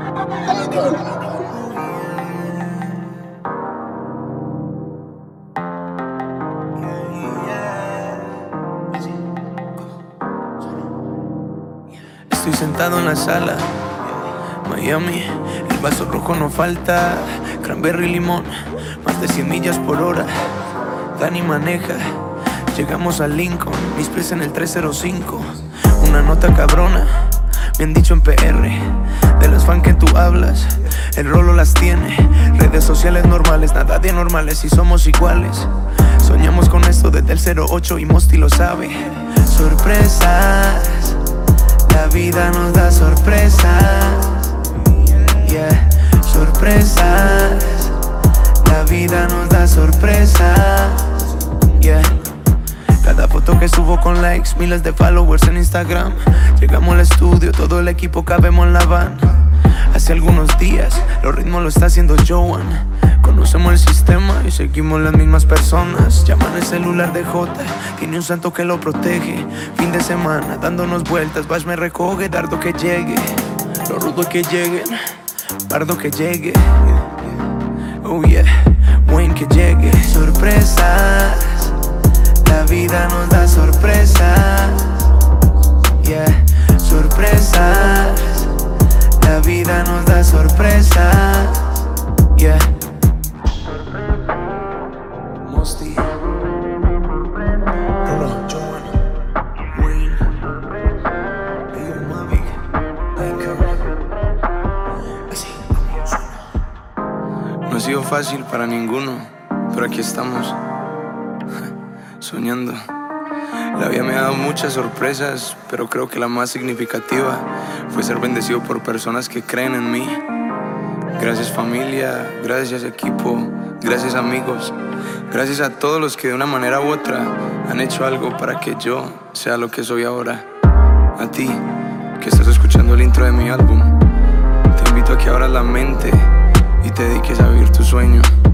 Estoy sentado en la sala, Miami, el vaso rojo no falta. Cranberry y limón, más de 100 millas por hora. Dani maneja, llegamos a Lincoln, mis pies en el 305. Una nota cabrona, bien dicho en PR. De los fans que tú hablas, el rolo las tiene. Redes sociales normales, nada de normales y somos iguales. Soñamos con esto desde el 08 y Mosti lo sabe. Sorpresas, la vida nos da sorpresas. Yeah, sorpresas, la vida nos da sorpresas. Yeah. Cada foto que subo con likes, miles de followers en Instagram. Llegamos al estudio, todo el equipo cabemos en la van. Hace algunos días, los ritmos lo está haciendo Joan. Conocemos el sistema y seguimos las mismas personas. Llaman el celular de Jota, tiene un santo que lo protege. Fin de semana, dándonos vueltas, Bash me recoge, dardo que llegue. Lo rudo que lleguen, pardo que llegue. Oh yeah, Wayne que llegue. Sorpresas, la vida nos da sorpresas. Yeah, sorpresas, la vida nos da sorpresas. Yeah. Mosti, Rolo, Joan, Wayne, Ayo, Mavic, Aiko. Así como suena. No ha sido fácil para ninguno, pero aquí estamos, soñando. La vida me ha dado muchas sorpresas, pero creo que la más significativa fue ser bendecido por personas que creen en mí. Gracias familia, gracias equipo, gracias amigos, gracias a todos los que de una manera u otra han hecho algo para que yo sea lo que soy ahora. A ti, que estás escuchando el intro de mi álbum, te invito a que abras la mente y te dediques a vivir tu sueño.